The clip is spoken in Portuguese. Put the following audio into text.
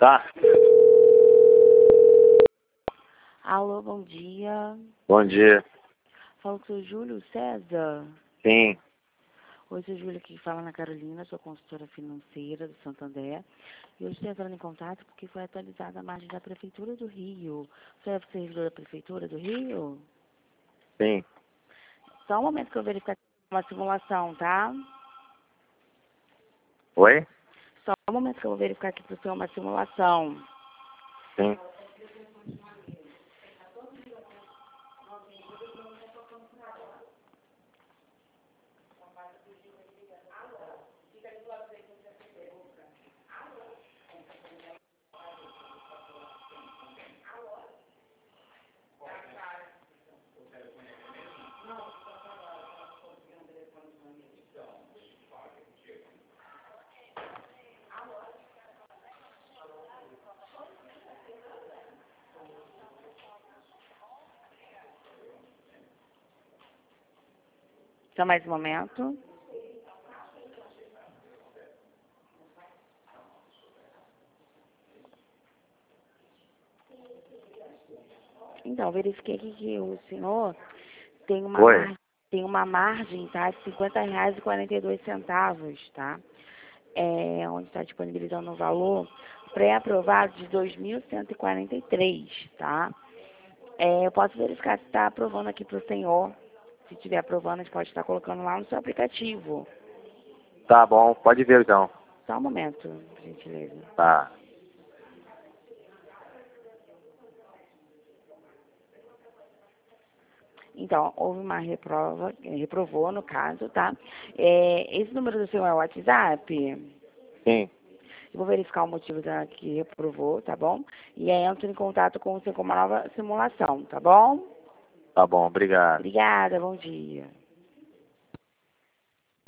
Tá. Alô, bom dia. Bom dia. Falo com o Júlio César. Sim. Oi, sou Júlia aqui, fala na Carolina, sou consultora financeira do Santander. E eu estou entrando em contato porque foi atualizada a margem da Prefeitura do Rio. Você é servidor da Prefeitura do Rio? Sim. Só um momento que eu verificar uma simulação, tá? Oi? Só um momento que eu vou verificar aqui para o senhor uma simulação. Sim. Só mais um momento. Então, verifiquei aqui que o senhor tem Oi. tem uma margem, tá, de R$ 50,42, tá? Onde está disponibilizando um valor pré-aprovado de 2.143, tá? Eu posso verificar se está aprovando aqui para o senhor. Se estiver aprovando, a gente pode estar colocando lá no seu aplicativo. Tá bom, pode ver então. Só um momento, por gentileza. Tá. Então, houve uma reprovou no caso, tá? Esse número do senhor é o WhatsApp? Sim. Eu vou verificar o motivo que reprovou, tá bom? E aí entro em contato com você com uma nova simulação, tá bom? Tá bom, obrigado. Obrigada, bom dia.